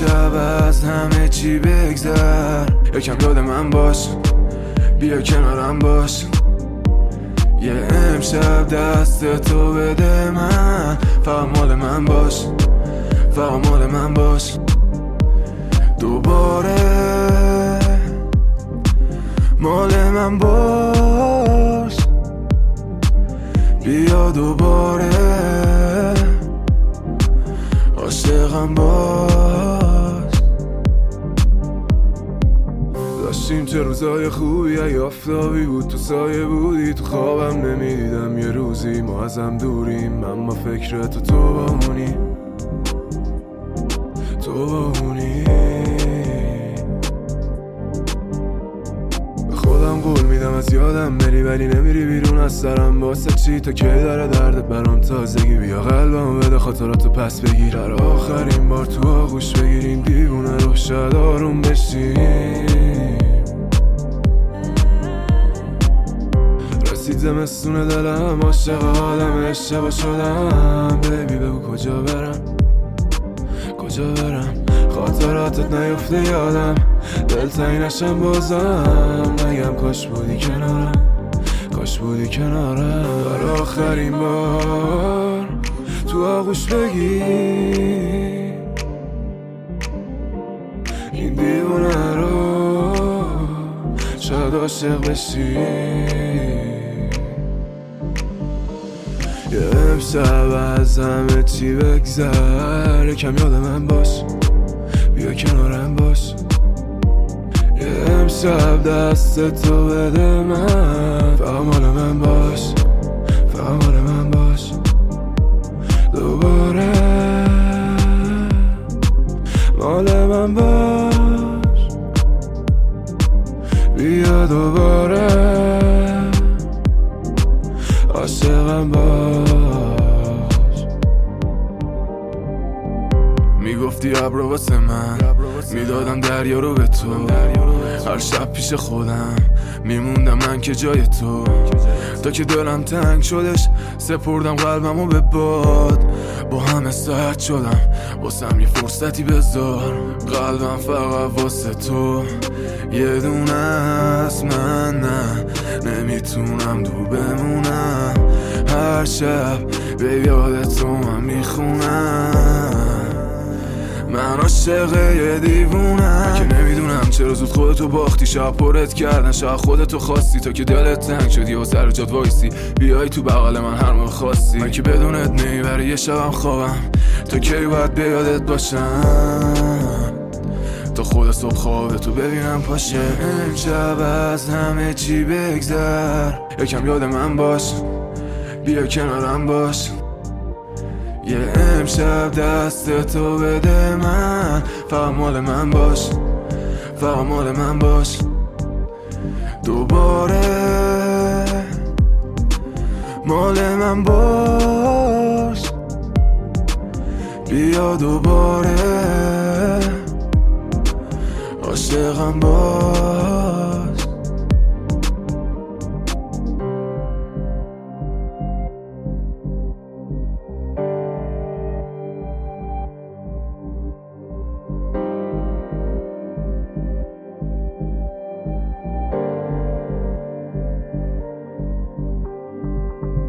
امشب از همه چی بگذر، یکم یاد من باش، بیا کنارم باش. یه امشب دست تو بده من، فقط مال من باش، فقط مال من باش. دوباره مال من باش، بیا دوباره عاشقم باش. داشتیم چه روزای خوبی، ای آفتابی بود تو سایه بودی، تو خوابم نمیدیدم یه روزی ما ازم دوریم، اما فکرت تو بامونی، تو بامونی. به خودم قول میدم از یادم بری، ولی نمیری بیرون از سرم. واسه چی؟ تا کی داره دردت برام تازگی؟ بیا قلبمو بده خاطراتو پس بگیر، برای آخرین بار تو آغوش بگیریم دیوونه رو، شاید آروم بشیم. رسید زمستون دلم، عاشق حالم، اشتباه شدم. بیبی بگو کجا برم، کجا برم، خاطراتت نیفته یادم، دلتنگ نشم بازم. نگم کاش بودی کنارم، کاش بودی کنارم. برای آخرین بار تو آغوش بگیر این دیوونه رو، شاید عاشق بشی. یه امشب از همه چی بگذر، یکم یاد من باش، بیا کنارم باش. یه امشب دست تو بده من، فقط مال من باش، فقط مال من باش. دوباره مال من باش، بیا دوباره عاشقم باش. میگفتی ابرو واسه من، میدادم دریا رو به تو، هر شب پیش خودم میموندم من که جای تو. تا که دلم تنگ شدش سپردم قلبمو به باد، با همه ساعت شدم واسم یه فرصتی بذار. قلبم فقط واسه تو یه دونه است، من نه نمیتونم دور بمونم. هر شب به یاد تو من میخونم، من عاشق یه دیوونم که نمیدونم چرا زود خودتو باختی. شب پرت کردن، شب خودتو خواستی، تا که دلت تنگ شدی و سر جات وایسی بیای تو بغل من هر موقع خواستی. من که بدونت نمیبری یه شبم خوابم، تا کی باید به یادت باشم، تا خود صبح خوابتو ببینم پاشه. امشب از همه چی بگذر، یکم یاد من باش، بیا کنارم باش. یه امشب دست تو بده من، فقط مال من باش، فقط مال من باش. دوباره مال من باش، بیا دوباره عاشقم باش.